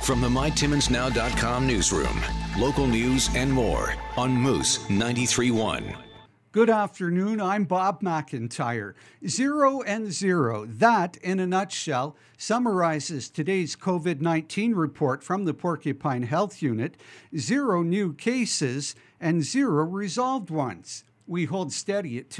From the MyTimmonsNow.com newsroom, local news and more on Moose 93.1. Good afternoon, I'm Bob McIntyre. 0 and 0, that in a nutshell summarizes today's COVID-19 report from the Porcupine Health Unit. 0 new cases and 0 resolved ones. We hold steady at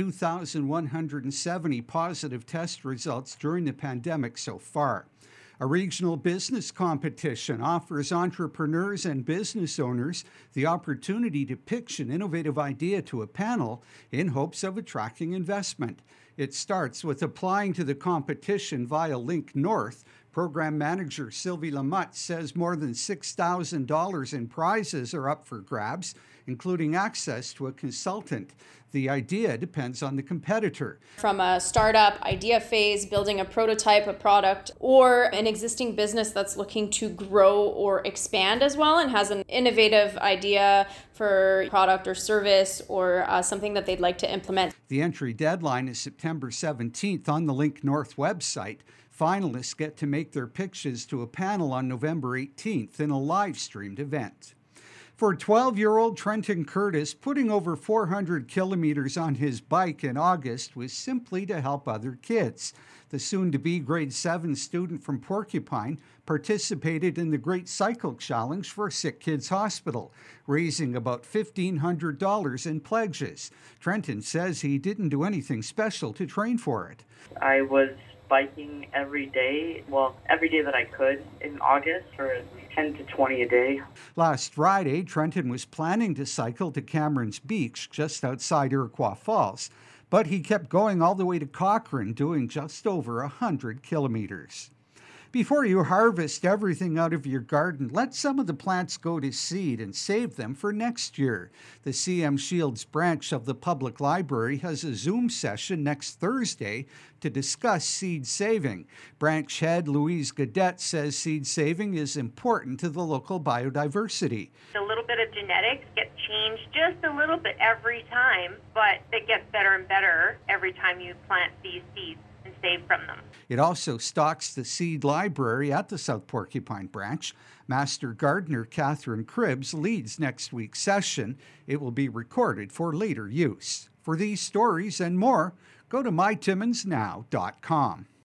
2,170 positive test results during the pandemic so far. A regional business competition offers entrepreneurs and business owners the opportunity to pitch an innovative idea to a panel in hopes of attracting investment. It starts with applying to the competition via Link North. Program manager Sylvie Lamotte says more than $6,000 in prizes are up for grabs, including access to a consultant. The idea depends on the competitor. From a startup idea phase, building a prototype, a product, or an existing business that's looking to grow or expand as well and has an innovative idea for product or service or something that they'd like to implement. The entry deadline is September 17th on the Link North website. Finalists get to make their pitches to a panel on November 18th in a live-streamed event. For 12-year-old Trenton Curtis, putting over 400 kilometers on his bike in August was simply to help other kids. The soon-to-be grade 7 student from Porcupine participated in the Great Cycle Challenge for Sick Kids Hospital, raising about $1,500 in pledges. Trenton says he didn't do anything special to train for it. I was biking every day that I could in August for 10 to 20 a day. Last Friday, Trenton was planning to cycle to Cameron's Beach just outside Iroquois Falls, but he kept going all the way to Cochrane, doing just over 100 kilometers. Before you harvest everything out of your garden, let some of the plants go to seed and save them for next year. The CM Shields branch of the Public Library has a Zoom session next Thursday to discuss seed saving. Branch head Louise Gaudette says seed saving is important to the local biodiversity. A little bit of genetics gets changed just a little bit every time, but it gets better and better every time you plant these seeds and save from them. It also stocks the seed library at the South Porcupine branch. Master Gardener Catherine Cribbs leads next week's session. It will be recorded for later use. For these stories and more, go to mytimmonsnow.com.